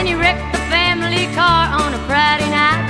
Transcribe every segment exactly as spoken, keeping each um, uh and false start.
Then he wrecked the family car on a Friday night.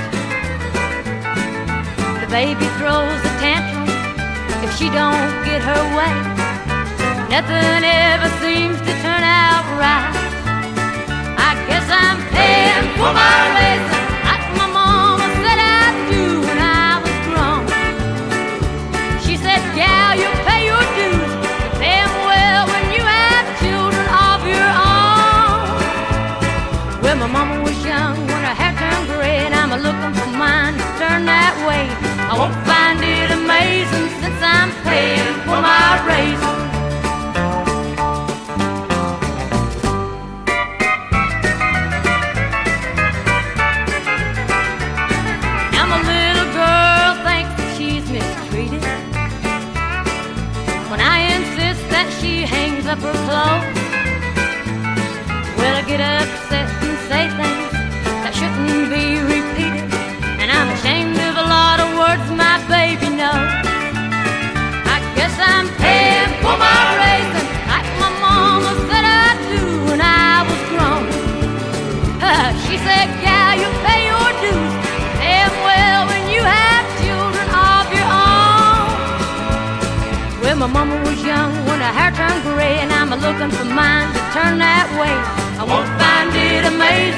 The baby throws a tantrum if she don't get her way. Nothing ever seems to turn out right. I guess I'm paying for my raisin, like my mama said I'd do when I was grown. She said, gal, you pay your dues, you pay 'em well when you have children of your own. Well, my mama was young when her hair turned gray, and I'm a-looking for mine to turn that way. I won't find it amazing since I'm paying for my raisin. Now my little girl thinks that she's mistreated when I insist that she hangs up her clothes. Well, I get upset and say things that shouldn't be repeated, and I'm ashamed of a lot of words my baby knows. I guess I'm paying for my raisin, like my mama said I'd do when I was grown. She said, gal, you pay your dues, pay 'em well when you have children of your own. Well, my mama was young when her hair turned gray, and I'm a-looking for mine to turn that way. I won't find it amazing